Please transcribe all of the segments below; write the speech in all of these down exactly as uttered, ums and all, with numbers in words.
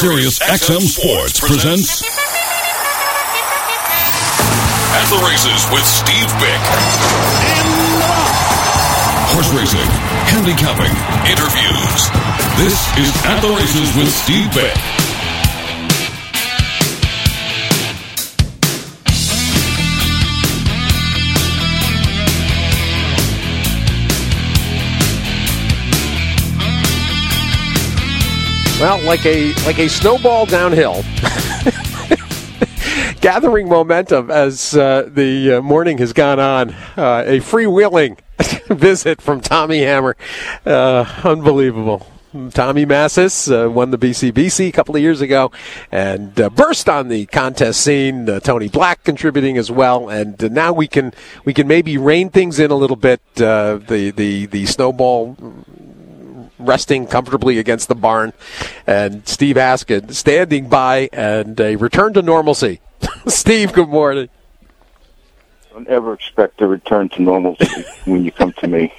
Sirius X M Sports presents At the Races with Steve Bick. Horse racing, handicapping, interviews. This is At the Races with Steve Bick. Well, like a like a snowball downhill, gathering momentum as uh, the uh, morning has gone on. Uh, a freewheeling visit from Tommy Hammer, uh, unbelievable. Tommy Massis uh, won the B C B C a couple of years ago and uh, burst on the contest scene. Uh, Tony Black contributing as well, and uh, now we can we can maybe rein things in a little bit. Uh, the the the snowball resting comfortably against the barn, and Steve Haskin standing by, and a return to normalcy. Steve, good morning. Don't ever expect a return to normalcy when you come to me.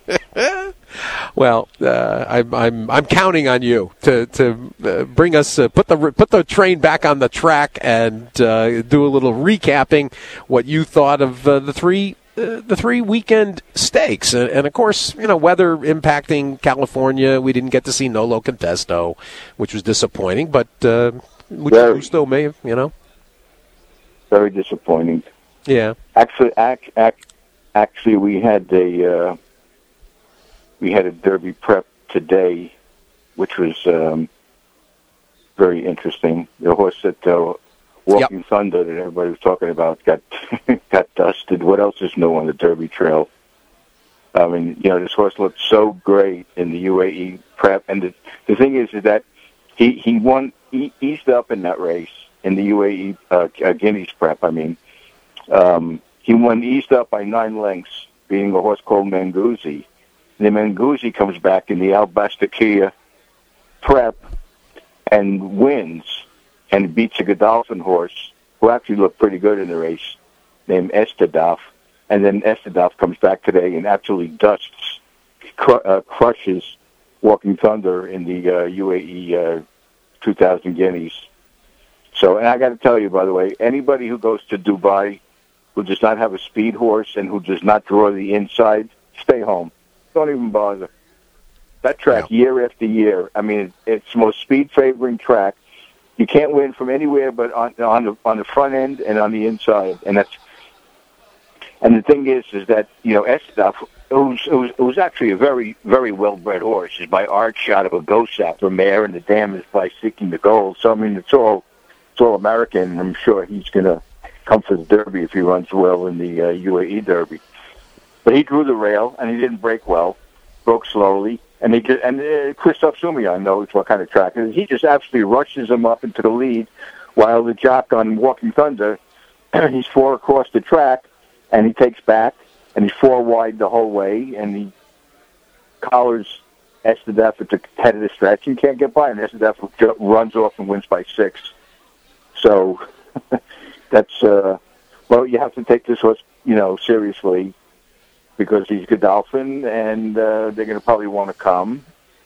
Well, uh, I'm I'm I'm counting on you to to uh, bring us uh, put the put the train back on the track and uh, do a little recapping what you thought of uh, the three. Uh, the three weekend stakes, and, and of course, you know, weather impacting California. We didn't get to see Nolo Contesto, which was disappointing, but uh, Mucho Gusto may have, you know. Very disappointing. Yeah. Actually, ac- ac- actually, we had a uh, we had a Derby prep today, which was um, very interesting. The horse that uh, Walking yep. Thunder that everybody was talking about got got dusted. What else is new on the Derby Trail? I mean, you know, this horse looked so great in the U A E prep, and the, the thing is, is that he he won, he eased up in that race in the U A E uh, Guineas prep. I mean, um, he won eased up by nine lengths, beating a horse called Manguzzi. And then Manguzzi comes back in the Al Bastakia prep and wins. And beats a Godolphin horse, who actually looked pretty good in the race, named Estadaf. And then Estadaf comes back today and absolutely dusts, cr- uh, crushes Walking Thunder in the uh, U A E uh, two thousand Guineas. So, and I got to tell you, by the way, anybody who goes to Dubai who does not have a speed horse and who does not draw the inside, stay home. Don't even bother. That track, yeah. year after year, I mean, it's the most speed-favoring track. You can't win from anywhere but on, on the on the front end and on the inside, and that's. And the thing is, is that you know Estaf, it was, it was it was actually a very very well bred horse. It's by Arch out of a Gosapper mare, and the dam is by Seeking the Gold. So I mean, it's all it's all American. And I'm sure he's going to come for the Derby if he runs well in the uh, U A E Derby. But he drew the rail, and he didn't break well, broke slowly. And he just, and uh, Christophe Soumillon knows what kind of track it is. He just absolutely rushes him up into the lead, while the jock on Walking Thunder, he's four across the track, and he takes back, and he's four wide the whole way, and he collars Estadaf at the head of the stretch and can't get by, and Estadaf runs off and wins by six. So that's uh, well, you have to take this horse, you know, seriously. Because he's Godolphin, and uh, they're going to probably want to come.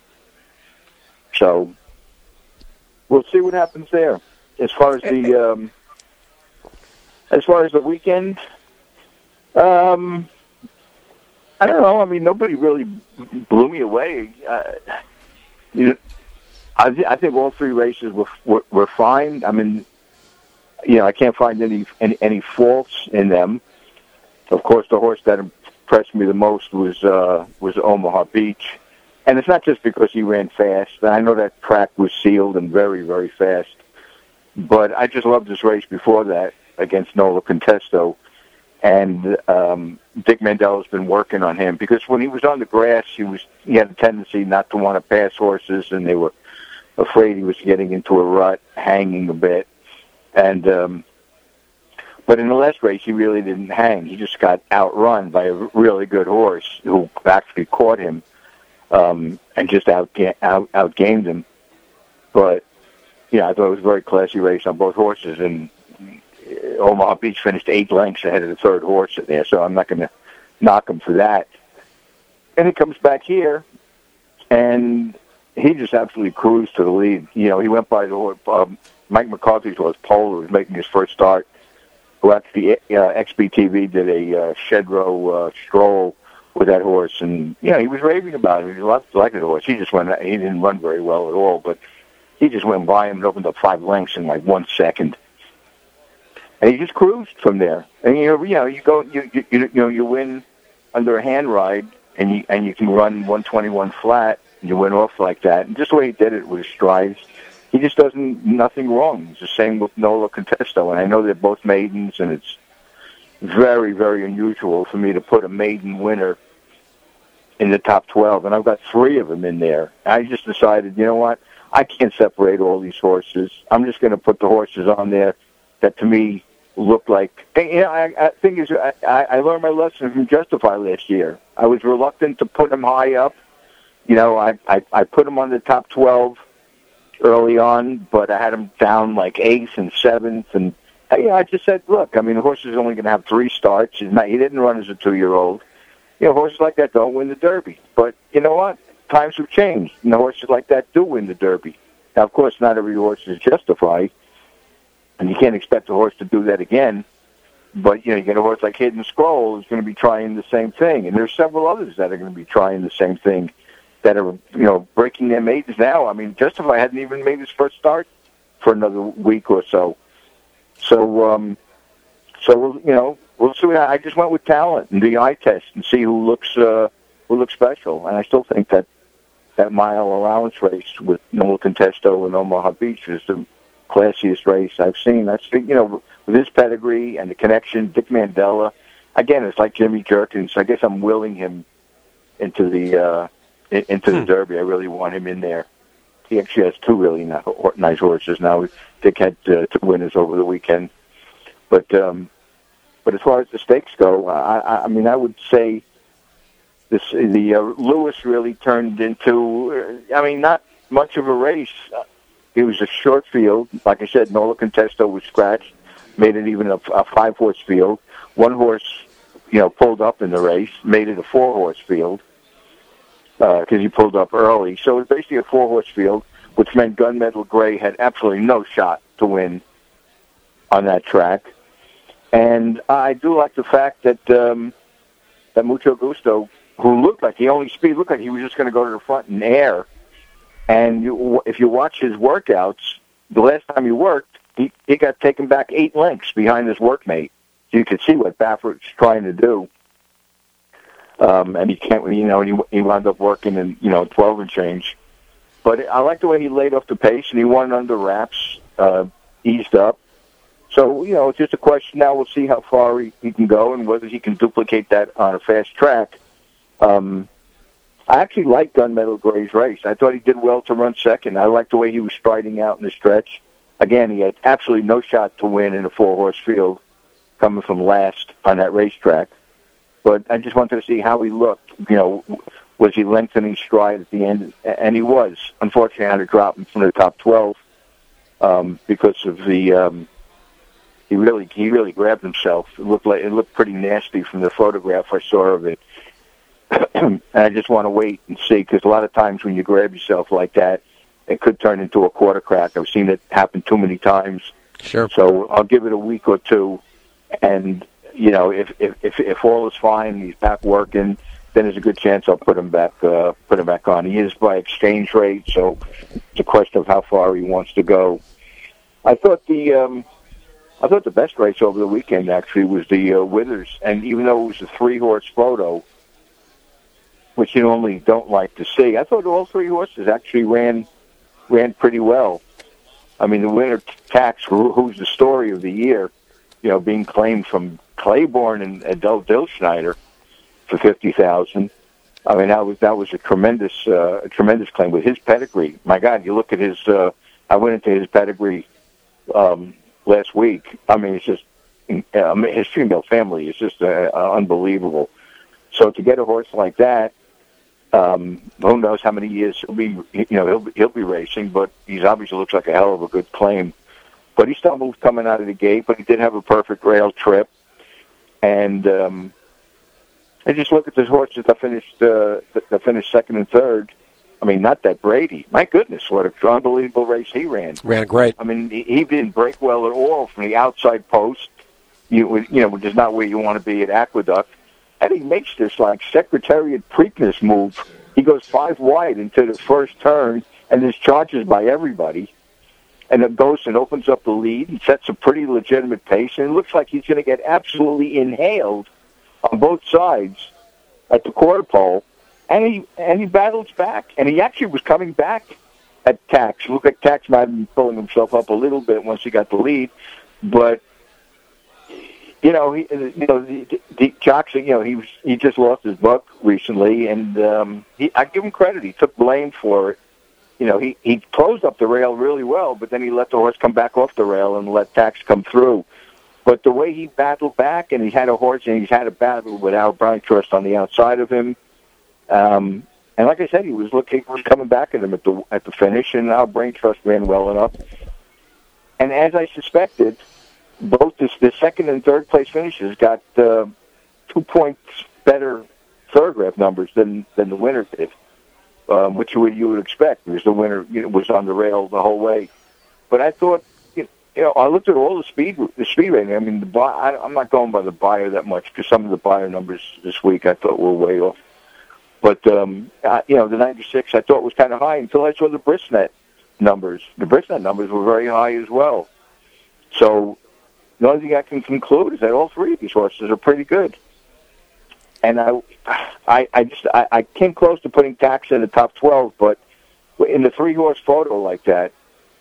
So we'll see what happens there. As far as the um, as far as the weekend, um, I don't know. I mean, nobody really blew me away. Uh, you know, I, th- I think all three races were, were were fine. I mean, you know, I can't find any any, any faults in them. Of course, the horse that impressed me the most was uh, was Omaha Beach, and it's not just because he ran fast. I know that track was sealed and very, very fast, but I just loved this race before that against Nolo Contesto, and um, Dick Mandela's been working on him because when he was on the grass, he was he had a tendency not to want to pass horses, and they were afraid he was getting into a rut, hanging a bit, and. Um, But in the last race, he really didn't hang. He just got outrun by a really good horse who actually caught him um, and just out, out outgained him. But, yeah, I thought it was a very classy race on both horses. And Omaha Beach finished eight lengths ahead of the third horse in there, so I'm not going to knock him for that. And he comes back here, and he just absolutely cruised to the lead. You know, he went by the horse, um, Mike McCarthy's horse, Pole, who was making his first start, who actually, uh, X B T V did a uh, shed row uh, stroll with that horse, and, you know, he was raving about it. He loved, liked the horse. He just went, he didn't run very well at all, but he just went by him and opened up five lengths in like one second. And he just cruised from there. And, you know, you know, you go, you, you, you know, you win under a hand ride, and you, and you can run one twenty-one flat, and you win off like that. And just the way he did it with strides, he just doesn't, nothing wrong. It's the same with Nolo Contesto. And I know they're both maidens, and it's very, very unusual for me to put a maiden winner in the top twelve. And I've got three of them in there. I just decided, you know what? I can't separate all these horses. I'm just going to put the horses on there that, to me, look like. And, you know, I, I thing is, I, I learned my lesson from Justify last year. I was reluctant to put them high up. You know, I, I, I put them on the top twelve early on, but I had them down like eighth and seventh. And, you know, I just said, look, I mean, the horse is only going to have three starts. He's not, he didn't run as a two-year-old. You know, horses like that don't win the Derby. But you know what? Times have changed. And the horses like that do win the Derby. Now, of course, not every horse is Justify, and you can't expect a horse to do that again. But, you know, you get a horse like Hidden Scroll who's going to be trying the same thing. And there's several others that are going to be trying the same thing that are, you know, breaking their maidens now. I mean, Justify hadn't even made his first start for another week or so. So, um, so we'll, you know, we'll see. I just went with talent and the eye test and see who looks uh, who looks special. And I still think that that mile allowance race with Nolo Contesto and Omaha Beach is the classiest race I've seen. That's, you know, with his pedigree and the connection, Dick Mandela. Again, it's like Jimmy Jerkins. I guess I'm willing him into the uh, into the Derby. I really want him in there. He actually has two really nice horses now. Dick had uh, two winners over the weekend. But um, but as far as the stakes go, I, I mean, I would say this the uh, Lewis really turned into, I mean, not much of a race. It was a short field. Like I said, Nolo Contesto was scratched, made it even a, a five-horse field. One horse, you know, pulled up in the race, made it a four-horse field because uh, he pulled up early. So it was basically a four-horse field, which meant Gunmetal Gray had absolutely no shot to win on that track. And I do like the fact that um, that Mucho Gusto, who looked like he only speed, looked like he was just going to go to the front and air. And you, if you watch his workouts, the last time he worked, he, he got taken back eight lengths behind his workmate. So you could see what Baffert's trying to do. Um, and he can't, you know, he, he wound up working in, you know, twelve and change. But I like the way he laid off the pace, and he won under wraps, uh, eased up. So, you know, it's just a question now. We'll see how far he, he can go and whether he can duplicate that on a fast track. Um, I actually liked Gunmetal Gray's race. I thought he did well to run second. I liked the way he was striding out in the stretch. Again, he had absolutely no shot to win in a four-horse field coming from last on that racetrack. But I just wanted to see how he looked. You know, was he lengthening stride at the end? And he was. Unfortunately, I had to drop him from the top twelve um, because of the... Um, He really, he really grabbed himself. It looked like it looked pretty nasty from the photograph I saw of it. And I just want to wait and see, because a lot of times when you grab yourself like that, it could turn into a quarter crack. I've seen it happen too many times. Sure. So I'll give it a week or two, and you know, if if if, if all is fine, he's back working, then there's a good chance I'll put him back uh, put him back on. He is by exchange rate, so it's a question of how far he wants to go. I thought the. Um, I thought the best race over the weekend, actually, was the uh, Withers. And even though it was a three-horse photo, which you normally don't like to see, I thought all three horses actually ran ran pretty well. I mean, the winner, Tax, who's the story of the year, you know, being claimed from Claiborne and Adele Dilschneider for fifty thousand dollars. I mean, that was that was a tremendous uh, a tremendous claim with his pedigree. My God, you look at his. Uh, I went into his pedigree. Um, Last week, I mean, it's just um, his female family is just uh, uh, unbelievable. So to get a horse like that, um, who knows how many years he'll be, you know, he'll be, he'll be racing. But he's obviously looks like a hell of a good claim. But he stumbled coming out of the gate, but he did have a perfect rail trip. And um, I just look at those horses that finished uh, that finished second and third. I mean, not that Brady. My goodness, what an unbelievable race he ran. Ran great. I mean, he, he didn't break well at all from the outside post, you, you know, which is not where you want to be at Aqueduct. And he makes this, like, Secretariat Preakness move. He goes five wide into the first turn, and is charges by everybody. And it goes and opens up the lead and sets a pretty legitimate pace. And it looks like he's going to get absolutely inhaled on both sides at the quarter pole. And he and he battles back. And he actually was coming back at Tax. It looked like Tax might have been pulling himself up a little bit once he got the lead. But, you know, he, you know, the, the Jackson, you know, he was he just lost his buck recently. And um, he, I give him credit. He took blame for it. You know, he, he closed up the rail really well, but then he let the horse come back off the rail and let Tax come through. But the way he battled back, and he had a horse, and he's had a battle with Al Breintrust on the outside of him. Um, and like I said, he was looking, he was coming back at him at the at the finish, and Al Breintrust ran well enough. And as I suspected, both this, the second and third place finishes got uh, two points better thoroughbred numbers than than the winner did. Um, which you would, you would expect, because the winner, you know, was on the rail the whole way. But I thought, you know, I looked at all the speed, the speed rating. I mean, the buy, I, I'm not going by the buyer that much, because some of the buyer numbers this week I thought were way off. But um, I, you know, the ninety-six I thought was kind of high until I saw the Brisnet numbers. The Brisnet numbers were very high as well. So the only thing I can conclude is that all three of these horses are pretty good. And I, I, I just, I, I came close to putting Tax in the top twelve, but in the three-horse photo like that,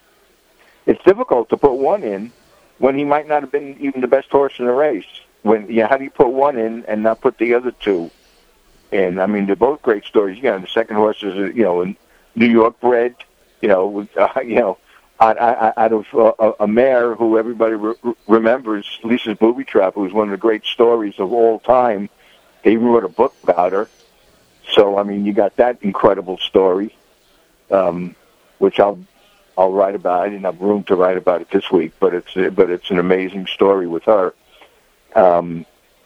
it's difficult to put one in when he might not have been even the best horse in the race. When, yeah, how do you put one in and not put the other two in? I mean, they're both great stories. You know, the second horse is, you know, in New York bred, you know, with, uh, you know, out, out, out of uh, a mare who everybody re- remembers, Lisa's Booby Trap, who was one of the great stories of all time. They even wrote a book about her. So, I mean, you got that incredible story, um, which I'll I'll write about. I didn't have room to write about it this week, but it's but it's an amazing story with her. Um,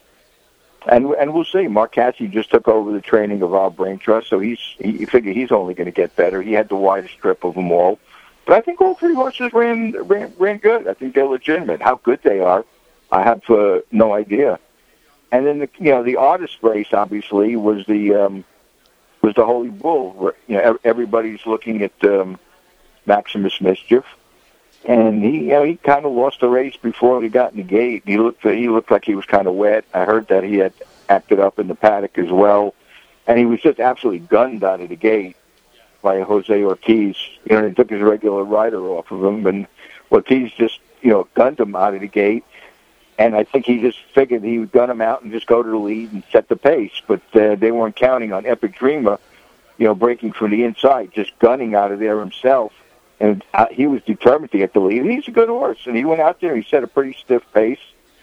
and and we'll see. Mark Casse just took over the training of Al Breintrust, so he's he, you figure he's only going to get better. He had the widest strip of them all, but I think all three horses ran ran, ran good. I think they're legitimate. How good they are, I have uh, no idea. And then the you know the artist race obviously was the um, was the Holy Bull. Where, you know everybody's looking at um, Maximus Mischief, and he you know he kind of lost the race before he got in the gate. He looked he looked like he was kind of wet. I heard that he had acted up in the paddock as well, and he was just absolutely gunned out of the gate by Jose Ortiz. You know, they took his regular rider off of him, and Ortiz just you know gunned him out of the gate. And I think he just figured he would gun him out and just go to the lead and set the pace. But uh, they weren't counting on Epic Dreamer, you know, breaking from the inside, just gunning out of there himself. And uh, he was determined to get the lead. And he's a good horse. And he went out there and he set a pretty stiff pace.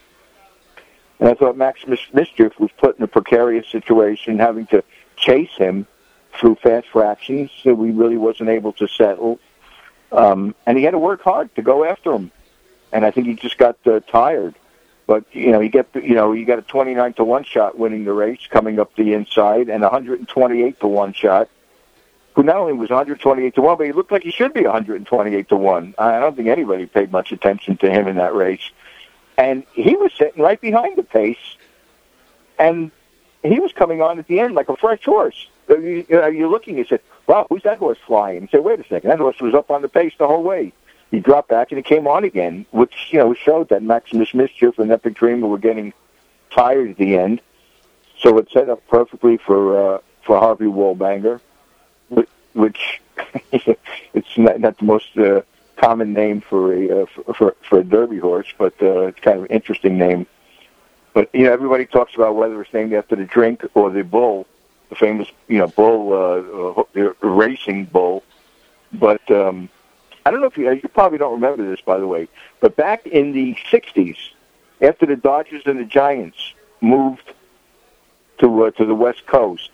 And I thought Maximus Mischief was put in a precarious situation, having to chase him through fast fractions, so he really wasn't able to settle. Um, and he had to work hard to go after him. And I think he just got uh, tired. But, you know, you get, you know, you got a twenty-nine to one shot winning the race coming up the inside and a one hundred twenty-eight to one shot, who not only was one hundred twenty-eight to one, but he looked like he should be one hundred twenty-eight to one. I don't think anybody paid much attention to him in that race. And he was sitting right behind the pace, and he was coming on at the end like a fresh horse. You, you know, you're looking, you said, wow, who's that horse flying? You said, wait a second, that horse was up on the pace the whole way. He dropped back and he came on again, which, you know, showed that Maximus Mischief and Epic Dreamer were getting tired at the end. So it set up perfectly for uh, for Harvey Wallbanger, which it's not, not the most uh, common name for a uh, for for a Derby horse, but uh, it's kind of an interesting name. But you know, everybody talks about whether it's named after the drink or the bull, the famous you know bull, uh, uh, racing bull. But um, I don't know if you, you probably don't remember this, by the way, but back in the sixties, after the Dodgers and the Giants moved to uh, to the West Coast,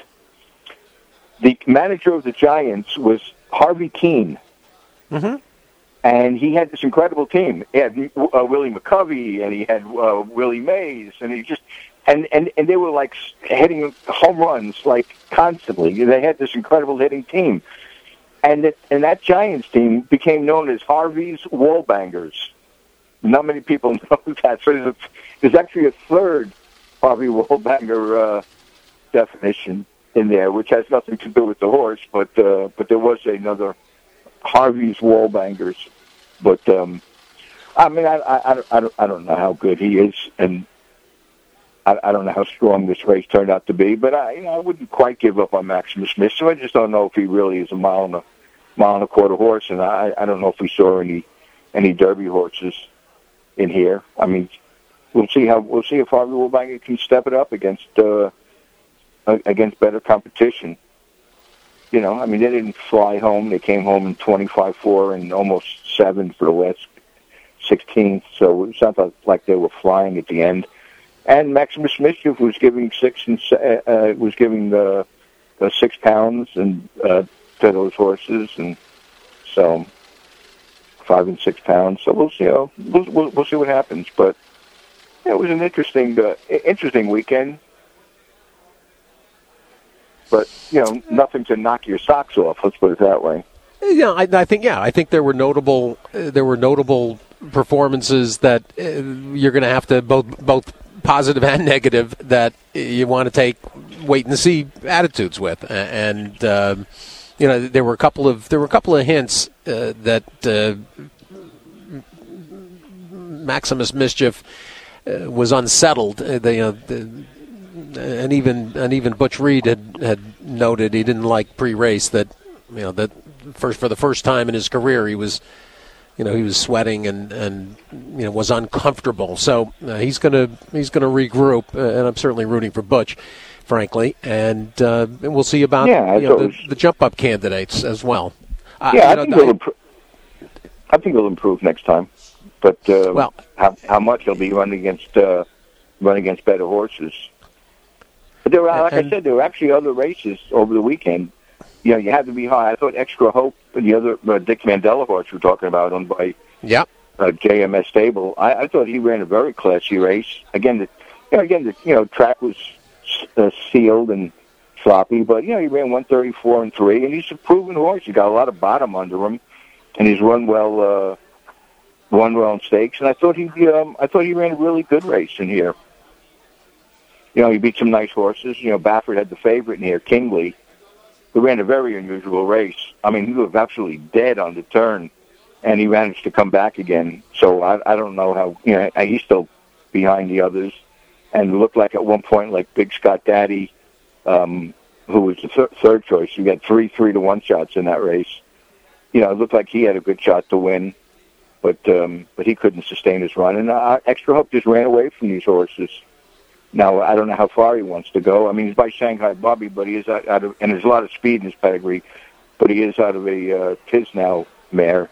the manager of the Giants was Harvey Keene. Mm-hmm. And he had this incredible team. He had uh, Willie McCovey, and he had uh, Willie Mays, and he just and, and, and they were like hitting home runs like constantly. They had this incredible hitting team. and it, and that Giants team became known as Harvey's Wallbangers. Not many people know that. So there's, a, there's actually a third Harvey Wallbanger uh, definition in there, which has nothing to do with the horse, but uh, but there was another Harvey's Wallbangers. But um, I mean, I, I, I, don't, I don't know how good he is, and I, I don't know how strong this race turned out to be. But I, you know, I wouldn't quite give up on Maximus Smith. So I just don't know if he really is a mile and a mile and a quarter horse, and I, I don't know if we saw any any Derby horses in here. I mean, we'll see how we'll see if Harvey Wallbanger can step it up against uh, against better competition. You know, I mean, they didn't fly home. They came home in twenty-five four and almost seven for the last sixteenth. So it sounded like they were flying at the end. And Maximus Mischief was giving six and uh, was giving the, the six pounds and uh, to those horses, and so five and six pounds. So we'll see. How, we'll, we'll we'll see what happens. But yeah, it was an interesting uh, interesting weekend. But, you know, nothing to knock your socks off. Let's put it that way. Yeah, I, I think. Yeah, I think there were notable. Uh, there were notable performances that uh, you're going to have to both both positive and negative that you want to take wait and see attitudes with. And uh, you know, there were a couple of there were a couple of hints uh, that uh, Maximus Mischief uh, was unsettled. Uh, they, you know, the, And even and even Butch Reed had, had noted he didn't like pre-race that you know that first for the first time in his career he was you know he was sweating and, and you know was uncomfortable. So uh, he's gonna he's gonna regroup, uh, and I'm certainly rooting for Butch, frankly. And, uh, and we'll see about yeah, you know, the, the jump up candidates as well. Uh, yeah, I, know, think I, impro- I think he'll improve next time, but uh, well, how how much he'll be running against uh, running against better horses. But there were, like and, I said, there were actually other races over the weekend. You know, you had to be high. I thought Extra Hope and the other uh, Dick Mandela horse we're talking about, owned by yep. uh, J M S Stable. I, I thought he ran a very classy race. Again, the you know, again the you know track was uh, sealed and sloppy, but you know he ran one thirty-four and three, and he's a proven horse. He got a lot of bottom under him, and he's run well, uh, run well in stakes. And I thought he, um, I thought he ran a really good race in here. You know, he beat some nice horses. You know, Baffert had the favorite in here, Kingley, who ran a very unusual race. I mean, he was absolutely dead on the turn, and he managed to come back again. So I, I don't know how, you know, he's still behind the others. And it looked like at one point, like Big Scott Daddy, um, who was the th- third choice, he got three three to one shots in that race. You know, it looked like he had a good shot to win, but um, but he couldn't sustain his run. And uh, Extra Hope just ran away from these horses. Now, I don't know how far he wants to go. I mean, he's by Shanghai Bobby, but he is out, out of, and there's a lot of speed in his pedigree, but he is out of a uh, Tisnow mare.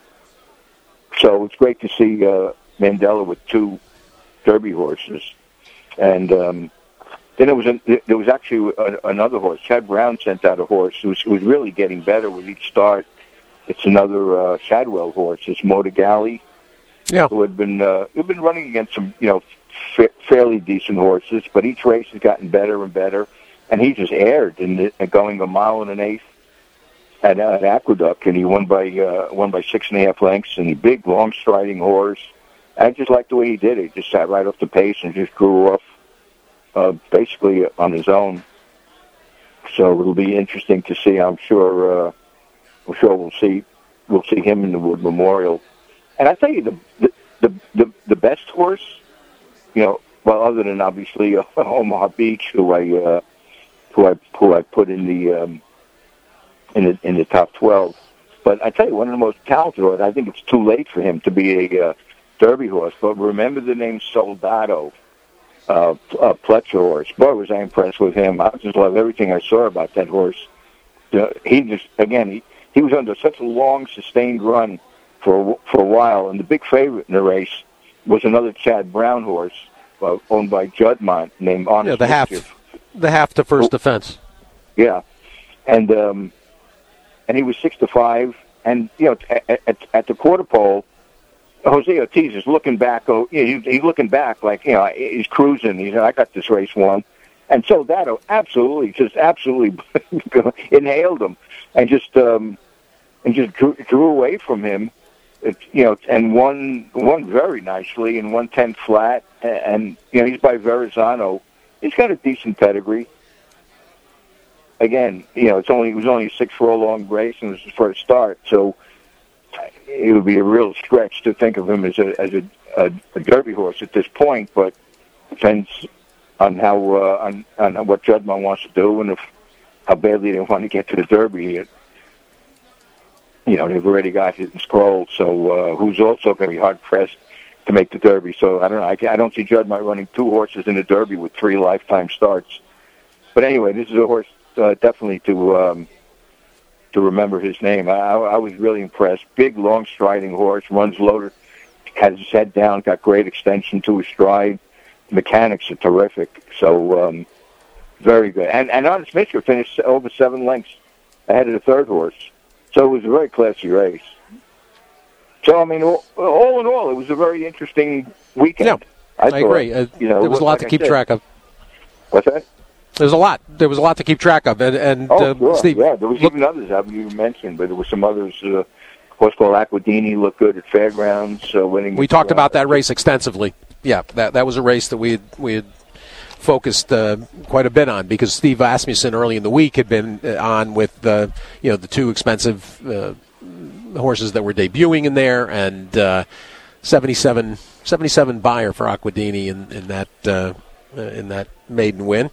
So it's great to see uh, Mandela with two Derby horses. And um, then there was a, there was actually a, another horse. Chad Brown sent out a horse who was, who was really getting better with each start. It's another uh, Shadwell horse. It's Motor Galley, yeah. who had been uh, who had been running against some, you know, fairly decent horses, but each race has gotten better and better, and he just aired and going a mile and an eighth at, at Aqueduct, and he won by uh, won by six and a half lengths, and he big, long striding horse. I just liked the way he did it. He just sat right off the pace and just grew off uh, basically on his own. So it'll be interesting to see. I'm sure. Uh, I'm sure we'll see. We'll see him in the Wood Memorial, and I tell you the the the, the, the best horse. You know, well, other than obviously uh, Omaha Beach, who I uh, who I who I put in the um, in the in the top twelve. But I tell you, one of the most talented horses. I think it's too late for him to be a uh, Derby horse. But remember the name Soldado, uh, uh, Pletcher horse. Boy, was I impressed with him. I just love everything I saw about that horse. You know, he just again he, he was under such a long, sustained run for for a while, and the big favorite in the race was another Chad Brown horse uh, owned by Juddmont named Honest Yeah, the half, Mischief. the half to first defense. Yeah, and um, and he was six to five, and you know at, at, at the quarter pole, Jose Ortiz is looking back. Oh, you know, he, he's looking back like you know he's cruising. He's I got this race won, and Soldado absolutely just absolutely inhaled him, and just um, and just drew, drew away from him. It, you know, and won won very nicely and won ten flat. And, and you know, he's by Verrazano. He's got a decent pedigree. Again, you know, it's only it was only a six furlong race, and it was his first start. So it would be a real stretch to think of him as a as a, a, a Derby horse at this point. But depends on how uh, on on what Juddmonte wants to do, and if how badly they want to get to the Derby. It, You know, they've already got hit and scrolled, so uh, who's also going to be hard-pressed to make the Derby. So, I don't know. I, I don't see Juddmonte running two horses in the Derby with three lifetime starts. But anyway, this is a horse uh, definitely to um, to remember his name. I, I was really impressed. Big, long-striding horse, runs loaded, has his head down, got great extension to his stride. The mechanics are terrific. So, um, very good. And, and Honest Mister finished over seven lengths ahead of the third horse. So it was a very classy race. So, I mean, all, all in all, it was a very interesting weekend. Yeah, I, I thought, agree. Uh, you know, there was a lot like to keep track of. What's that? There's a lot. There was a lot to keep track of. And, and oh, uh, sure. Steve, yeah, there was look, even others that you mentioned, but there were some others. Uh, a horse called Aquadini looked good at Fairgrounds, uh, winning. We talked about that race extensively. Yeah, that that was a race that we had, we had focused uh, quite a bit on because Steve Asmussen early in the week had been on with the you know the two expensive uh, horses that were debuting in there, and uh, seventy-seven, seventy-seven buyer for Aquadini in, in that uh, in that maiden win.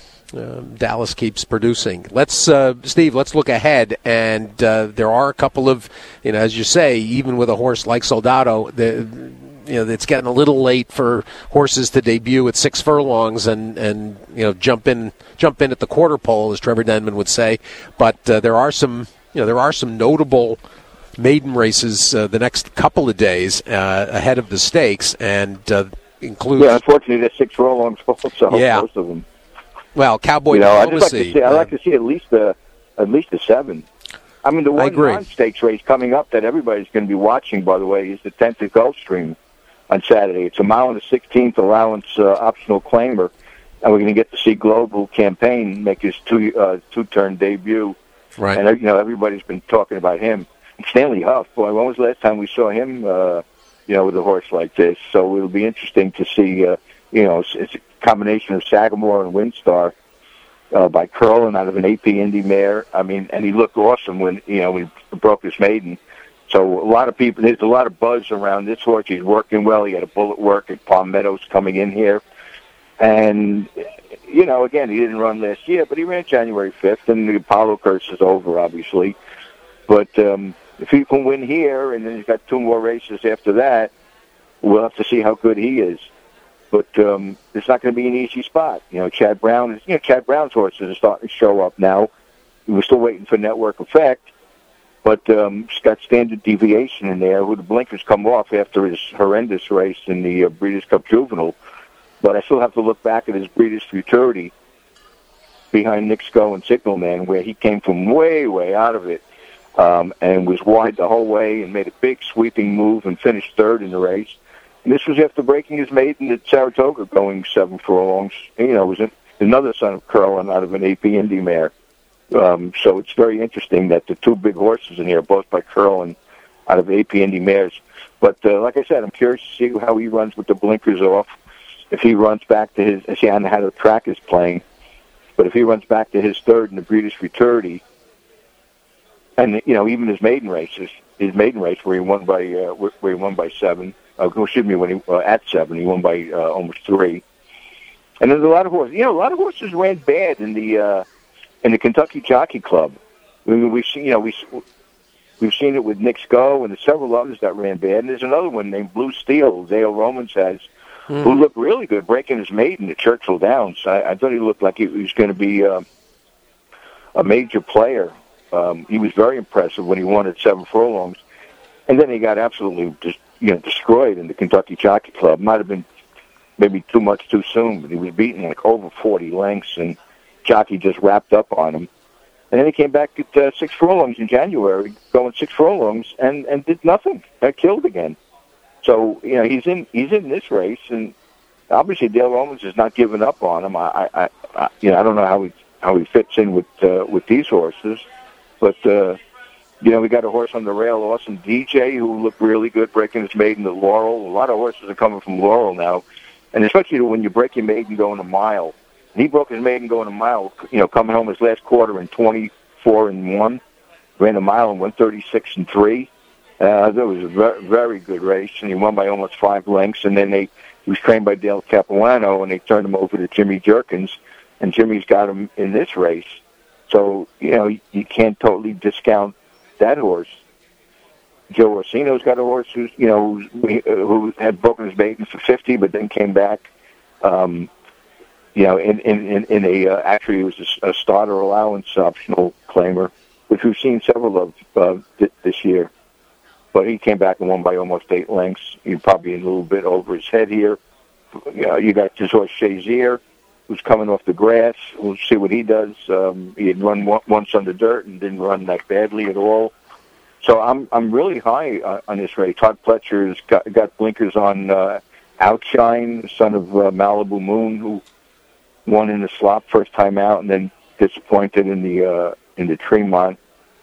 Um, Dallas keeps producing. Let's, uh, Steve, let's look ahead. And uh, there are a couple of, you know, as you say, even with a horse like Soldado, the, you know, it's getting a little late for horses to debut at six furlongs and, and you know, jump in, jump in at the quarter pole, as Trevor Denman would say. But uh, there are some, you know, there are some notable maiden races uh, the next couple of days uh, ahead of the stakes, and uh, includes. Yeah, unfortunately, there's six furlongs also. Yeah. Most of them. Well, Cowboy you know, I Diplomacy. just like to see. I like to see at least a at least a seven. I mean, the one non-stakes race coming up that everybody's going to be watching, by the way, is the tenth at Gulfstream on Saturday. It's a mile and a sixteenth allowance uh, optional claimer, and we're going to get to see Global Campaign make his two uh, two turn debut. Right. And you know, everybody's been talking about him. And Stanley Huff, boy, when was the last time we saw him? Uh, you know, with a horse like this. So it'll be interesting to see. Uh, you know, it's, it's a combination of Sagamore and Windstar uh, by Curlin out of an A P Indy mare. I mean, and he looked awesome when you know when he broke his maiden. So a lot of people, there's a lot of buzz around this horse. He's working well. He had a bullet work at Palm Meadows coming in here, and you know, again, he didn't run last year, but he ran January fifth, and the Apollo curse is over, obviously. But um, if he can win here, and then he's got two more races after that, we'll have to see how good he is. But um, it's not going to be an easy spot. You know, Chad Brown is, you know, Chad Brown's horses are starting to show up now. We're still waiting for Network Effect, but um, it's got Standard Deviation in there, who the blinkers come off after his horrendous race in the uh, Breeders' Cup Juvenile. But I still have to look back at his Breeders' Futurity behind Nick Sco and Signalman, where he came from way, way out of it um, and was wide the whole way and made a big sweeping move and finished third in the race. And this was after breaking his maiden at Saratoga, going seven furlongs. You know, it was another son of Curlin out of an A P Indy mare. Um, so it's very interesting that the two big horses in here, both by Curlin out of A P Indy mares. But uh, like I said, I'm curious to see how he runs with the blinkers off. If he runs back to his, I see I don't know how the track is playing, but if he runs back to his third in the Breeders' Futurity, and you know, even his maiden races, his maiden race where he won by uh, where he won by seven. Uh, excuse me, when he uh, at seven, he won by uh, almost three. And there's a lot of horses. You know, a lot of horses ran bad in the uh, in the Kentucky Jockey Club. I mean, we've seen, you know, we we've seen it with Nick Sco and there's several others that ran bad. And there's another one named Blue Steel, Dale Romans has, mm. who looked really good, breaking his maiden at Churchill Downs. I, I thought he looked like he was going to be uh, a major player. Um, he was very impressive when he won at seven furlongs, and then he got absolutely just. You know, destroyed in the Kentucky Jockey Club. Might have been maybe too much too soon, but he was beaten like over forty lengths, and Jockey just wrapped up on him. And then he came back at uh, six furlongs in January, going six furlongs, and, and did nothing. Got killed again. So you know he's in he's in this race, and obviously Dale Romans is not giving up on him. I, I, I you know I don't know how he how he fits in with uh, with these horses, but. Uh, You know, we got a horse on the rail, Awesome D J, who looked really good breaking his maiden to Laurel. A lot of horses are coming from Laurel now, and especially when you break your maiden going a mile. And he broke his maiden going a mile, you know, coming home his last quarter in twenty-four and one, ran a mile in one thirty-six and three. Uh, that was a very, very good race, and he won by almost five lengths. And then they he was trained by Dale Capuano, and they turned him over to Jimmy Jerkins, and Jimmy's got him in this race. So, you know, you can't totally discount that horse. Joe Orsino's got a horse who's, you know, who, who had broken his maiden for fifty, but then came back. Um, you know, in in in a uh, actually it was a, a starter allowance optional claimer, which we've seen several of uh, th- this year. But he came back and won by almost eight lengths. He's probably a little bit over his head here. You know, you got his horse Shazier, who's coming off the grass. We'll see what he does. Um, he had run one, once on the dirt and didn't run that badly at all. So I'm I'm really high uh, on this race. Todd Pletcher's got, got blinkers on uh, Outshine, son of uh, Malibu Moon, who won in the slop first time out and then disappointed in the uh, in the Tremont.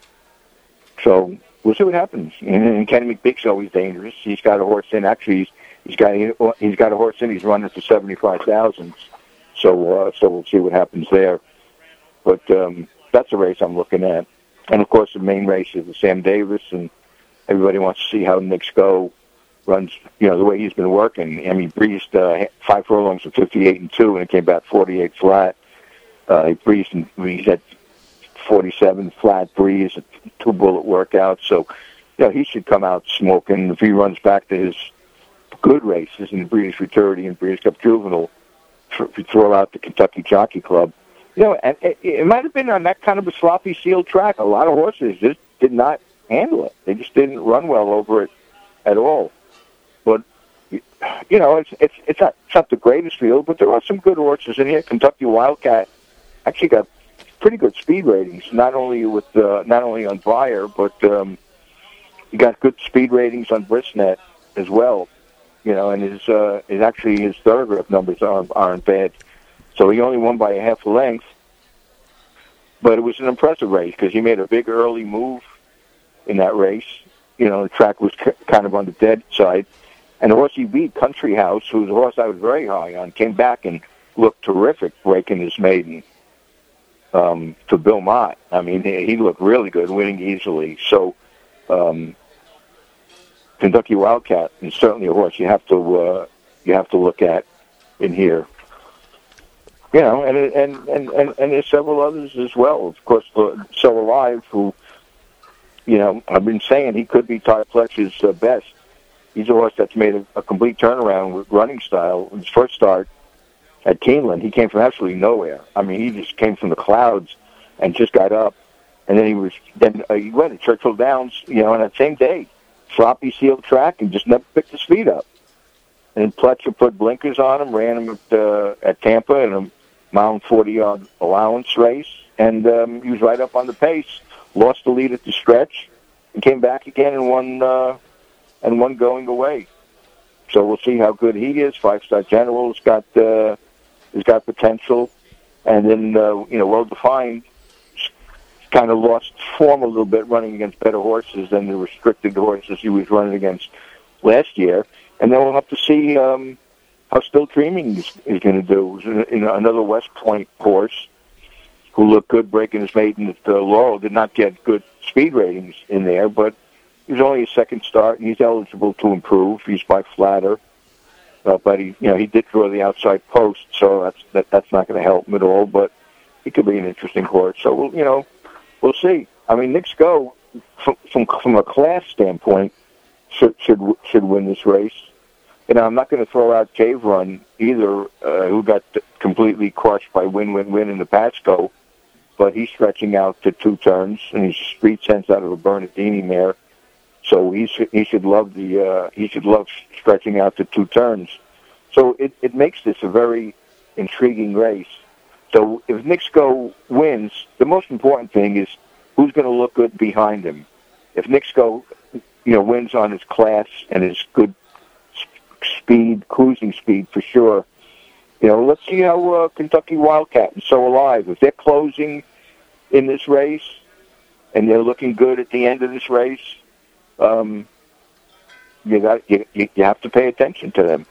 So we'll see what happens. And, and Kenny McBeek's always dangerous. He's got a horse in. Actually, he's, he's got he's got a horse in. He's running for seventy-five thousand. So, uh, so we'll see what happens there. But um, that's a race I'm looking at. And, of course, the main race is the Sam Davis, and everybody wants to see how Nick Sko runs, you know, the way he's been working. I mean, he breezed uh, five furlongs for fifty-eight and two, and it came back forty-eight flat. Uh, he breezed, and he's at forty-seven flat breeze, two-bullet workout. So, you know, he should come out smoking. If he runs back to his good races in the Breeders' Futurity and Breeders' Cup Juvenile, if you throw out the Kentucky Jockey Club. You know, and it, it might have been on that kind of a sloppy sealed track. A lot of horses just did not handle it. They just didn't run well over it at all. But, you know, it's it's it's not, it's not the greatest field, but there are some good horses in here. Kentucky Wildcat actually got pretty good speed ratings, not only with uh, not only on Beyer, but um, he got good speed ratings on Brisnet as well. You know, and his uh, his actually his thoroughbred numbers aren't aren't bad. So he only won by a half a length, but it was an impressive race because he made a big early move in that race. You know, the track was c- kind of on the dead side, and the horse he beat, Country House, who was a horse I was very high on, came back and looked terrific breaking his maiden um, to Bill Mott. I mean, he, he looked really good, winning easily. So. Um, Kentucky Wildcat is certainly a horse you have to uh, you have to look at in here. You know, and and and and, and there's several others as well. Of course, uh, So Alive, who, you know, I've been saying he could be Todd Pletcher's uh, best. He's a horse that's made a, a complete turnaround with running style. His first start at Keeneland, he came from absolutely nowhere. I mean, he just came from the clouds and just got up, and then he was then uh, he went to Churchill Downs, you know, on that same day. Sloppy sealed track and just never picked his feet up. And Pletcher put blinkers on him, ran him at, uh, at Tampa in a mile and forty-yard allowance race, and um, he was right up on the pace. Lost the lead at the stretch, and came back again and won uh, and won going away. So we'll see how good he is. Five Star General's got uh, has got potential, and then uh, you know, well defined. Kind of lost form a little bit running against better horses than the restricted horses he was running against last year. And then we'll have to see um, how Still Dreaming is, is going to do. In another West Point horse who looked good breaking his maiden at uh, Laurel, did not get good speed ratings in there, but he was only his second start, and he's eligible to improve. He's by flatter. Uh, but he, you know, he did draw the outside post, so that's that, that's not going to help him at all. But he could be an interesting horse. So, we'll, you know, we'll see. I mean, Nick Sko, from, from from a class standpoint, should should should win this race. You know, I'm not going to throw out Cave Run either, uh, who got completely crushed by Win Win Win in the Pasco, but he's stretching out to two turns, and he's street sense out of a Bernardini mare, so he should he should love the uh, he should love stretching out to two turns. So it it makes this a very intriguing race. So if Nick Sko wins, the most important thing is who's going to look good behind him. If Nick Sko, you know, wins on his class and his good speed, cruising speed for sure, you know, let's see how uh, Kentucky Wildcat and So Alive, if they're closing in this race, and they're looking good at the end of this race, um, you got you, you have to pay attention to them.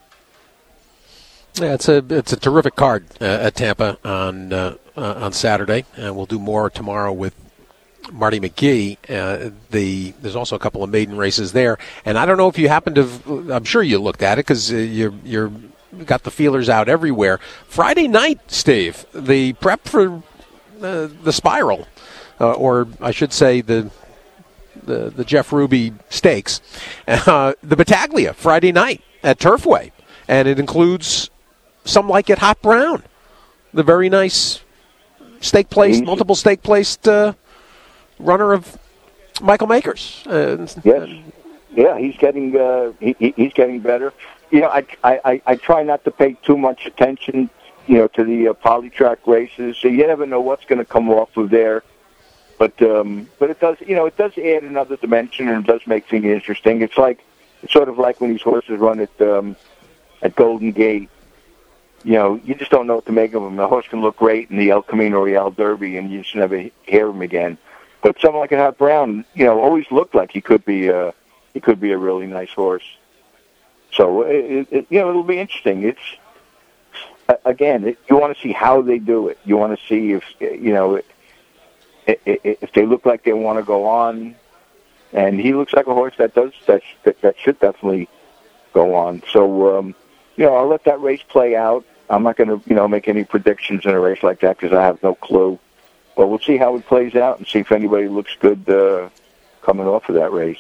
Yeah, it's a it's a terrific card uh, at Tampa on uh, uh, on Saturday, and we'll do more tomorrow with Marty McGee. Uh, the there's also a couple of maiden races there, and I don't know if you happen to. I'm sure you looked at it because uh, you're you're got the feelers out everywhere. Friday night, Steve, the prep for uh, the Spiral, uh, or I should say the. The, the Jeff Ruby Stakes, uh, the Battaglia Friday night at Turfway, and it includes Some Like It Hot Brown, the very nice stake placed, multiple stake placed uh, runner of Michael Makers. Uh, yes, yeah, he's getting uh, he, he's getting better. You know, I, I I try not to pay too much attention, you know, to the uh, polytrack races. So you never know what's going to come off of there. But um, but it does, you know, it does add another dimension, and it does make things interesting. It's like it's sort of like when these horses run at um, at Golden Gate. You know, you just don't know what to make of them. The horse can look great in the El Camino Real Derby, and you just never hear him again. But someone like a Hot Brown, you know, always looked like he could be uh, he could be a really nice horse. So it, it, you know, it'll be interesting. It's again, it, you want to see how they do it. You want to see if you know. It, if they look like they want to go on, and he looks like a horse that does that that, that should definitely go on. So, um, you know, I'll let that race play out. I'm not going to, you know, make any predictions in a race like that because I have no clue. But we'll see how it plays out and see if anybody looks good uh, coming off of that race.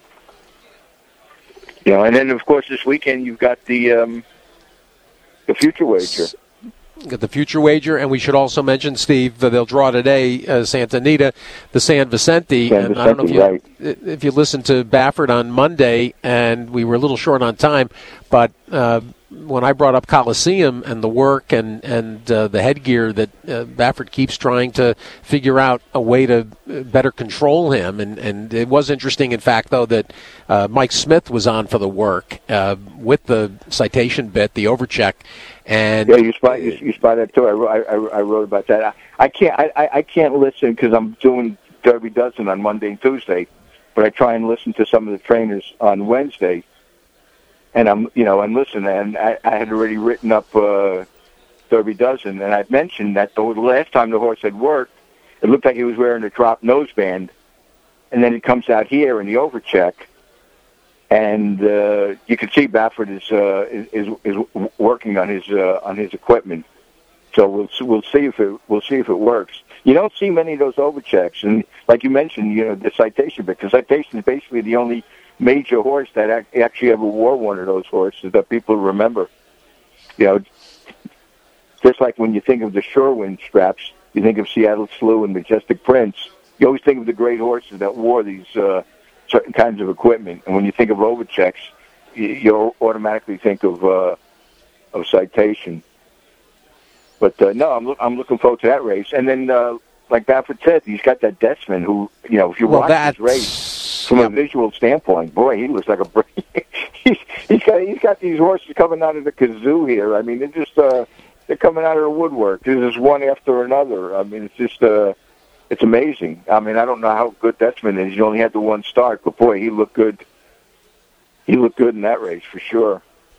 You know, and then of course this weekend you've got the um, the Future Wager. Got the Future Wager, and we should also mention, Steve, that they'll draw today, uh, Santa Anita, the San Vicente. San and I don't know if you, right. if you listened to Baffert on Monday, and we were a little short on time, but uh, when I brought up Coliseum and the work and, and uh, the headgear that uh, Baffert keeps trying to figure out a way to better control him, and, and it was interesting, in fact, though, that uh, Mike Smith was on for the work uh, with the citation bit, the overcheck. And yeah, you spot you, you spot that too. I, I, I wrote about that. I, I can't I, I can't listen because I'm doing Derby Dozen on Monday and Tuesday, but I try and listen to some of the trainers on Wednesday, and I'm you know and listen. And I, I had already written up uh, Derby Dozen, and I'd mentioned that the last time the horse had worked, it looked like he was wearing a drop noseband, and then it comes out here in the overcheck. And uh, you can see Baffert is, uh, is is working on his uh, on his equipment, so we'll we'll see if it we'll see if it works. You don't see many of those overchecks, and like you mentioned, you know the citation bit. The citation is basically the only major horse that actually ever wore one of those horses that people remember. You know, just like when you think of the Shorewind straps, you think of Seattle Slew and Majestic Prince. You always think of the great horses that wore these. Uh, certain kinds of equipment. And when you think of overchecks, you, you automatically think of uh, of citation. But uh, no, I'm, lo- I'm looking forward to that race. And then, uh, like Baffert said, he's got that Desmond who, you know, if you well, watch that's... his race from yeah. a visual standpoint, boy, he looks like a he's, he's got he's got these horses coming out of the kazoo here. I mean, they're just uh, they're coming out of the woodwork. This is one after another. I mean, it's just uh, it's amazing. I mean, I don't know how good Desmond is. He only had the one start, but boy, he looked good. He looked good in that race for sure.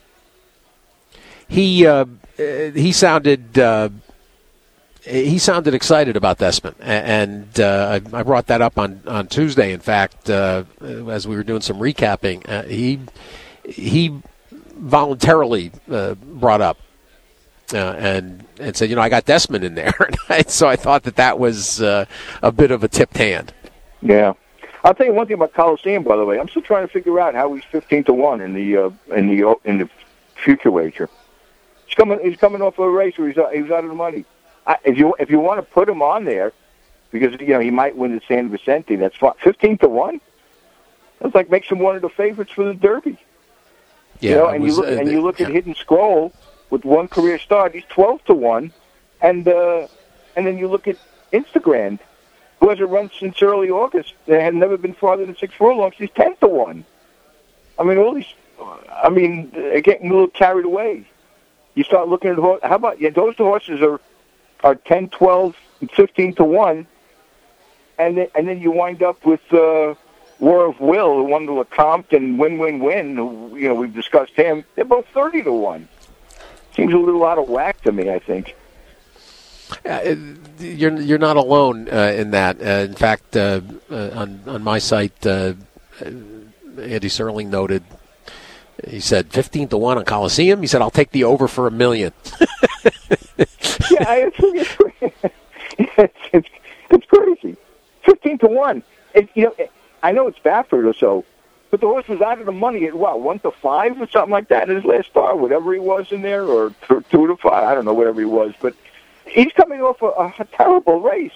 He uh, he sounded uh, he sounded excited about Desmond, and uh, I, I brought that up on, on Tuesday. In fact, uh, as we were doing some recapping, uh, he he voluntarily uh, brought up uh, and and said, you know, I got Desmond in there. So I thought that that was uh, a bit of a tipped hand. Yeah. I'll tell you one thing about Coliseum, by the way. I'm still trying to figure out how he's fifteen to one in the uh, in the in the Future Wager. He's coming. He's coming off a race where he's uh, he's out of the money. I, if you if you want to put him on there, because you know he might win the San Vicente, that's fine. Fifteen to one. That's like makes him one of the favorites for the Derby. Yeah. You know, and was, you look uh, and you look yeah. at Hidden Scroll with one career start. He's twelve to one, and uh, and then you look at Instagram, who hasn't run since early August. They had never been farther than six furlongs. He's ten to one. I mean, all these. I mean, they're getting a little carried away. You start looking at how about yeah, those horses are are ten, twelve, and fifteen to one, and then, and then you wind up with uh, War of Will, who won the Lecomte, and Win Win Win, who, you know, we've discussed him. They're both thirty to one. Seems a little out of whack to me, I think. Uh, you're you're not alone uh, in that. Uh, in fact, uh, uh, on on my site, uh, Andy Serling noted. He said fifteen to one on Coliseum. He said, "I'll take the over for a million." Yeah, I, it's, it's, it's, it's crazy. Fifteen to one. It, you know, it, I know it's Baffert or so, but the horse was out of the money at what, one to five or something like that in his last start, whatever he was in there, or two, two to five. I don't know, whatever he was, but he's coming off a, a terrible race.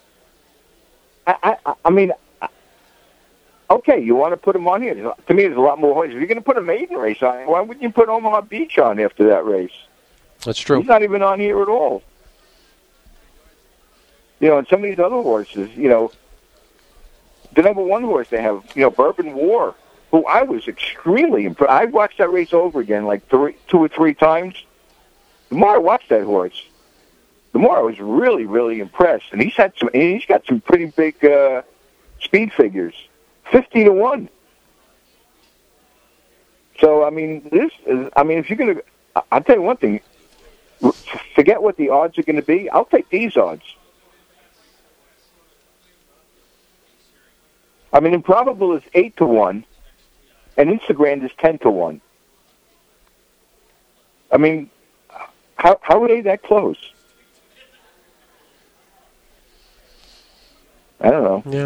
I, I, I mean, okay, you want to put him on here? To me, there's a lot more horses. If you're going to put a maiden race on, why wouldn't you put Omaha Beach on after that race? That's true. He's not even on here at all. You know, and some of these other horses, you know, the number one horse they have, you know, Bourbon War, who I was extremely impressed. I watched that race over again like three, two or three times. The more I watched that horse, the more I was really, really impressed. And he's had some. He's got some pretty big uh, speed figures, fifty to one. So I mean, this is. I mean, if you're gonna, I'll tell you one thing. Forget what the odds are going to be. I'll take these odds. I mean, Improbable is eight to one, and Instagram is ten to one. I mean, how how are they that close? I don't know. Yeah,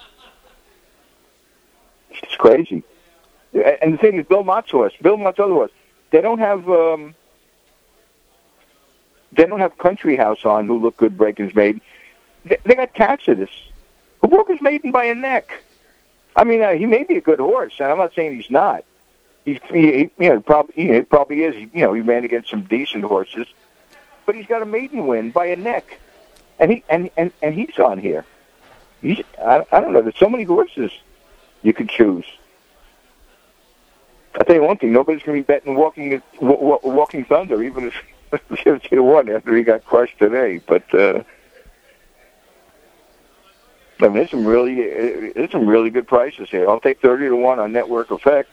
it's crazy. And the thing is, Bill Mott's horse, Bill Mott's other horse, they don't have um, they don't have Country House on, who look good breaking his maiden. They, they got Tacitus, who broke his maiden by a neck. I mean, uh, he may be a good horse, and I'm not saying he's not. He's, he, you know, probably he probably is. You know, he ran against some decent horses, but he's got a maiden win by a neck, and he and and, and he's on here. He's, I, I don't know. There's so many horses you could choose. I'll tell you one thing: nobody's going to be betting Walking Walking Thunder, even if fifty to one after he got crushed today. But uh, I mean, there's some really, there's some really good prices here. I'll take thirty to one on Network Effect.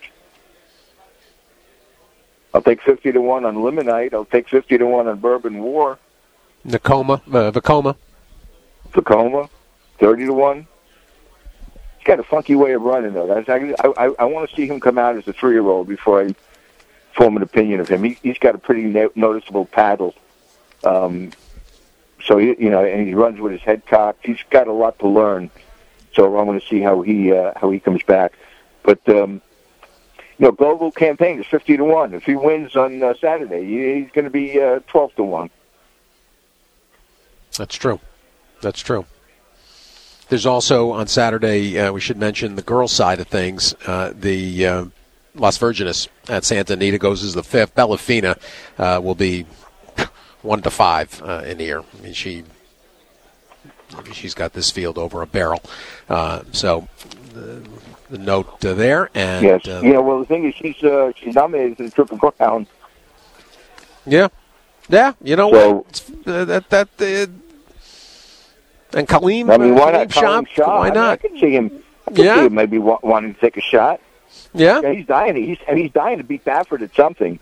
I'll take fifty to one on Limonite. I'll take fifty to one on Bourbon War. Vekoma, uh, Vekoma, Vekoma, thirty to one. He's got a funky way of running, though. That's, I, I, I want to see him come out as a three-year-old before I form an opinion of him. He, he's got a pretty no, noticeable paddle. Um, so, he, you know, and he runs with his head cocked. He's got a lot to learn. So I want to see how he uh, how he comes back. But, um, you know, Global Campaign is fifty to one. If he wins on uh, Saturday, he, he's going to be uh, twelve to one. That's true. That's true. There's also on Saturday, uh, we should mention the girls' side of things. Uh, the uh, Las Virgenes at Santa Anita goes as the fifth. Bellafina uh, will be one to five uh, in here. I mean, she she's got this field over a barrel. Uh, so the, the note uh, there, and yes, uh, yeah. Well, the thing is, she's uh, she's nominated for the Triple Crown. Yeah, yeah. You know so, what? It's, uh, that that. Uh, And Kaleem, I mean, why uh, not? Shop, Shop? why I not? mean, I can see him. I can yeah. see him maybe wa- wanting to take a shot. Yeah, yeah he's dying. He's and he's dying to beat Baffert at something.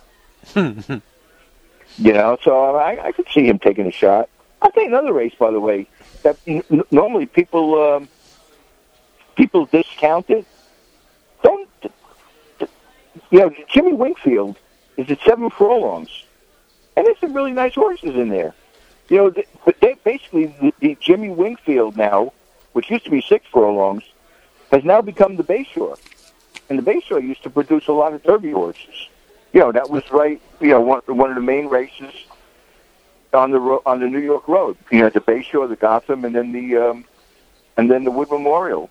You know, so I, I could see him taking a shot. I'll tell you another race, by the way, that n- normally people um, people discount it. Don't you know? Jimmy Wingfield is at seven furlongs, and there's some really nice horses in there. You know, but they, basically the, the Jimmy Wingfield now, which used to be six furlongs, has now become the Bayshore. And the Bayshore used to produce a lot of Derby horses. You know, that was right. You know, one, one of the main races on the ro- on the New York Road. You know, the Bayshore, the Gotham, and then the um, and then the Wood Memorial.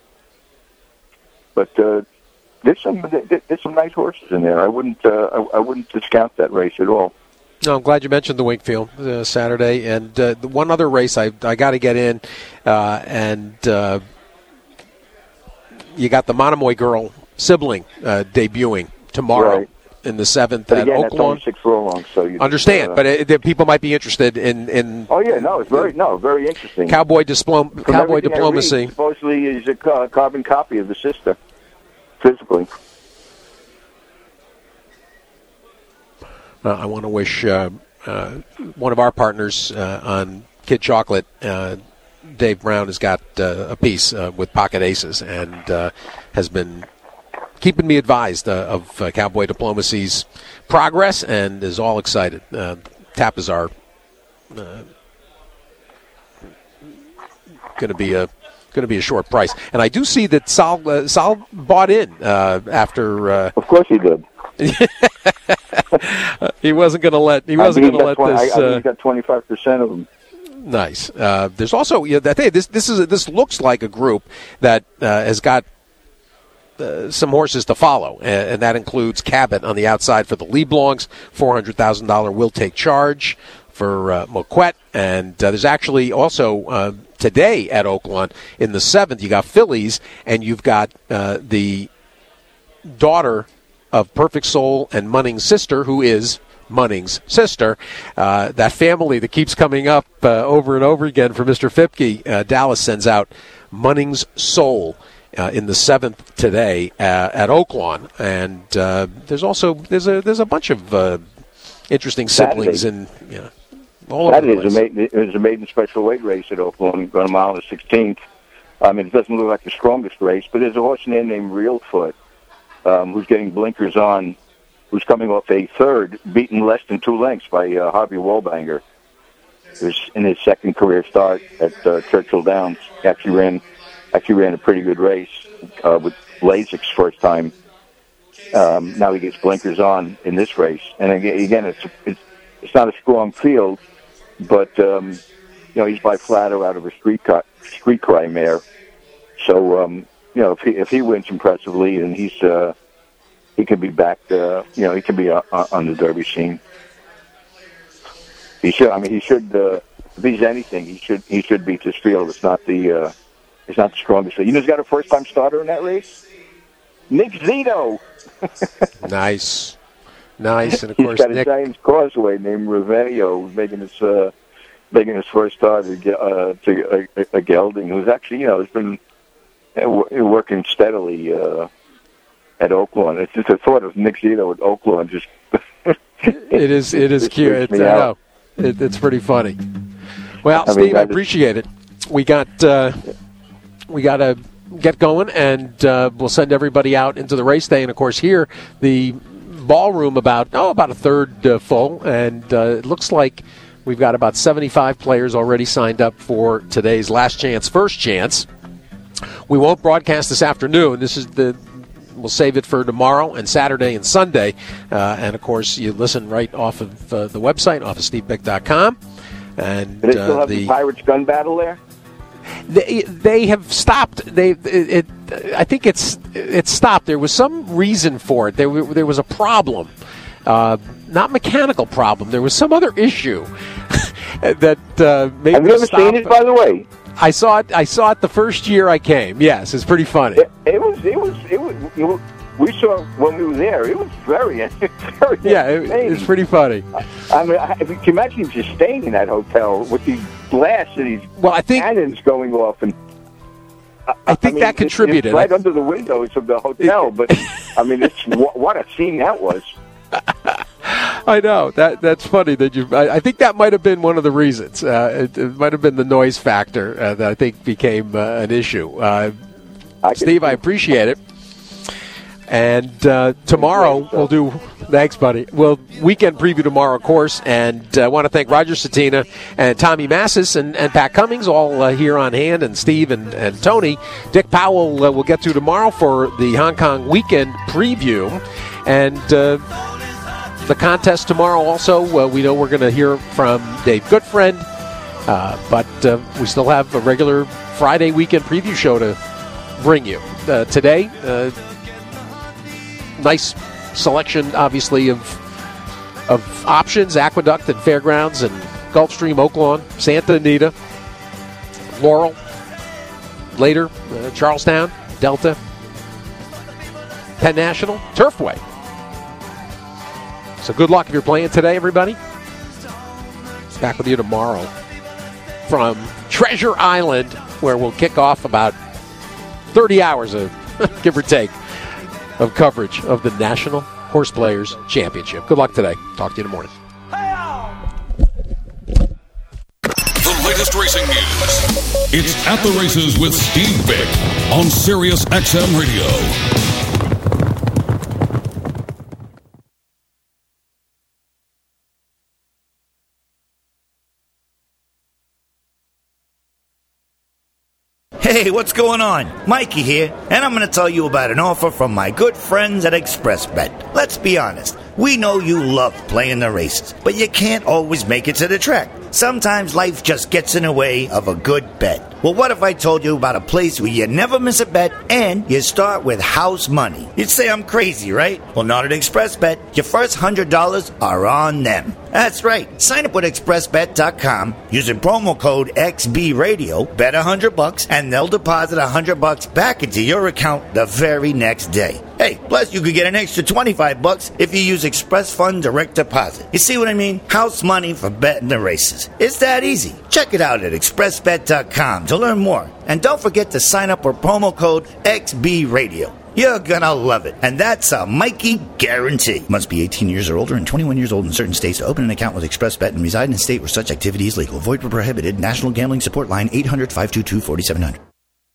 But uh, there's some there's some nice horses in there. I wouldn't uh, I, I wouldn't discount that race at all. No, I'm glad you mentioned the Wingfield uh, Saturday. And uh, the one other race I I got to get in, uh, and uh, you got the Monomoy Girl sibling uh, debuting tomorrow right. in the seventh but at again, that's Oaklawn. only six furlongs, so you Understand, uh, but it, it, people might be interested in. in oh yeah, no, it's very no, very interesting. Cowboy diplom- From Cowboy everything I diplomacy. read, supposedly is a ca- carbon copy of the sister, physically. Uh, I want to wish uh, uh, one of our partners uh, on Kid Chocolate, uh, Dave Brown, has got uh, a piece uh, with Pocket Aces and uh, has been keeping me advised uh, of uh, Cowboy Diplomacy's progress and is all excited. Uh, Tap is our uh, going to be a going to be a short price, and I do see that Sal uh, Sal bought in uh, after. Uh, of course, he did. he wasn't going to let. He wasn't going to let twenty, this. I, I uh, think he got twenty-five percent of them. Nice. Uh, there's also you know, that hey, this this is a, this looks like a group that uh, has got uh, some horses to follow, and, and that includes Cabot on the outside for the Leblongs, four hundred thousand dollar will take charge for uh, Moquette, and uh, there's actually also uh, today at Oaklawn in the seventh you got Phillies, and you've got uh, the daughter of Perfect Soul and Munning's sister, who is Munning's sister. Uh, that family that keeps coming up uh, over and over again for Mister Fipke. Uh, Dallas sends out Munning's Soul uh, in the seventh today uh, at Oaklawn, and uh, there's also there's a there's a bunch of uh, interesting siblings in you know, all over the place. Saturday is a maiden, is a maiden special weight race at Oaklawn, going a mile and sixteenth. I mean, it doesn't look like the strongest race, but there's a horse in there named Reelfoot, um, who's getting blinkers on, who's coming off a third, beaten less than two lengths by uh, Harvey Wallbanger. Who's in his second career start at uh, Churchill Downs. He actually ran, actually ran a pretty good race uh, with Lasix first time. Um, now he gets blinkers on in this race, and again, it's it's it's not a strong field, but um, you know he's by Flatter out of a street car, street cry mare. So um, you know if he if he wins impressively, and he's uh, he can be back. Uh, you know he can be uh, on the Derby scene. He should. I mean, he should. Uh, if he's anything, he should. He should beat this field. It's not the. Uh, it's not the strongest. You know, he's got a first-time starter in that race. Nick Zito. Nice, nice, and of he's course got a Nick. Giants Causeway named Revenio, making his uh, making his first start uh, to a, a Gelding, who's actually you know has been uh, working steadily uh, at Oaklawn. It's just the thought of Nick Zito at Oaklawn just. It is. It is It cute. freaks It's, me I out. know. It, it's pretty funny. Well, I mean, Steve, I that is- appreciate it. We got uh, we got to get going, and uh, we'll send everybody out into the race day. And of course, here the ballroom about oh about a third uh, full, and uh, it looks like we've got about seventy-five players already signed up for today's last chance, first chance. We won't broadcast this afternoon. This is the We'll save it for tomorrow and Saturday and Sunday. Uh, and, of course, you listen right off of uh, the website, off of steve beck dot com. And Do they still uh, have the, the Pirates gun battle there? they, they have stopped. They it, it I think it's it stopped. There was some reason for it. There there was a problem, uh, not mechanical problem. There was some other issue that uh, made Have you them ever stop. seen it, by the way? I saw it. I saw it the first year I came. Yes, it's pretty funny. It, it was. It was. It was. It was we saw when we were there. It was very, very. Yeah, it, it's pretty funny. I mean, I, if you can imagine him just staying in that hotel with these blasts and these Well, I think cannons going off, and I, I think mean, that it's- contributed. It's right under the windows of the hotel, but I mean, it's what, what a scene that was. I know that that's funny that you. I, I think that might have been one of the reasons. Uh, it, it might have been the noise factor uh, that I think became uh, an issue. Uh, I can- Steve, I appreciate it. And uh, tomorrow we'll do. Thanks, buddy. Well, weekend preview tomorrow, of course. And I uh, want to thank Roger Satina and Tommy Massis and, and Pat Cummings all uh, here on hand, and Steve and, and Tony. Dick Powell uh, will get to tomorrow for the Hong Kong weekend preview. And uh, the contest tomorrow also, uh, we know we're going to hear from Dave Goodfriend. Uh, but uh, we still have a regular Friday weekend preview show to bring you. Uh, today, uh, nice selection, obviously, of of options, Aqueduct and Fairgrounds and Gulfstream, Oaklawn, Santa Anita, Laurel, later, uh, Charlestown, Delta, Penn National, Turfway. So good luck if you're playing today, everybody. Back with you tomorrow from Treasure Island, where we'll kick off about thirty hours of, give or take, of coverage of the National Horse Players Championship. Good luck today. Talk to you in the morning. The latest racing news. It's At the Races with Steve Vick on Sirius X M Radio. Hey, what's going on? Mikey here, and I'm going to tell you about an offer from my good friends at ExpressBet. Let's be honest, we know you love playing the races, but you can't always make it to the track. Sometimes life just gets in the way of a good bet. Well, what if I told you about a place where you never miss a bet and you start with house money? You'd say I'm crazy, right? Well, not at ExpressBet. Your first one hundred dollars are on them. That's right. Sign up with express bet dot com using promo code X B Radio, bet one hundred bucks, and they'll deposit one hundred bucks back into your account the very next day. Hey, plus you could get an extra twenty-five bucks if you use Express Fund Direct Deposit. You see what I mean? House money for betting the races. It's that easy. Check it out at express bet dot com to learn more. And don't forget to sign up with promo code X B Radio. You're gonna love it. And that's a Mikey guarantee. Must be eighteen years or older and twenty-one years old in certain states to open an account with ExpressBet and reside in a state where such activity is legal. Void where prohibited. National Gambling Support Line eight hundred, five two two, four seven zero zero.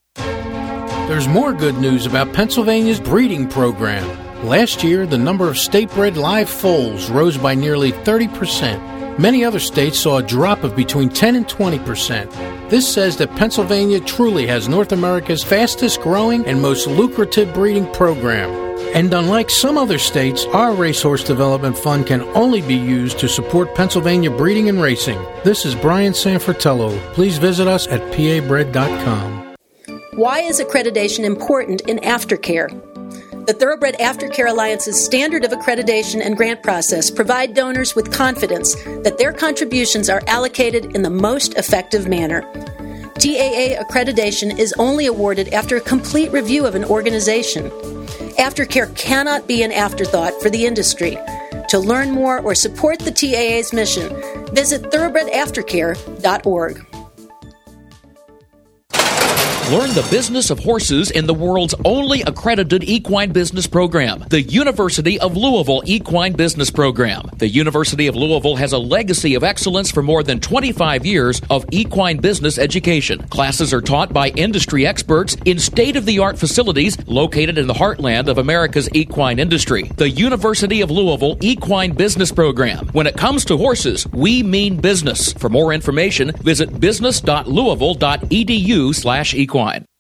There's more good news about Pennsylvania's breeding program. Last year, the number of state-bred live foals rose by nearly thirty percent. Many other states saw a drop of between ten and twenty percent. This says that Pennsylvania truly has North America's fastest-growing and most lucrative breeding program. And unlike some other states, our Racehorse Development Fund can only be used to support Pennsylvania breeding and racing. This is Brian Sanfratello. Please visit us at P A bred dot com. Why is accreditation important in aftercare? The Thoroughbred Aftercare Alliance's standard of accreditation and grant process provide donors with confidence that their contributions are allocated in the most effective manner. T A A accreditation is only awarded after a complete review of an organization. Aftercare cannot be an afterthought for the industry. To learn more or support the T A A's mission, visit thoroughbred aftercare dot org. Learn the business of horses in the world's only accredited equine business program, the University of Louisville Equine Business Program. The University of Louisville has a legacy of excellence for more than twenty-five years of equine business education. Classes are taught by industry experts in state-of-the-art facilities located in the heartland of America's equine industry. The University of Louisville Equine Business Program. When it comes to horses, we mean business. For more information, visit business dot louisville dot e d u slash equine.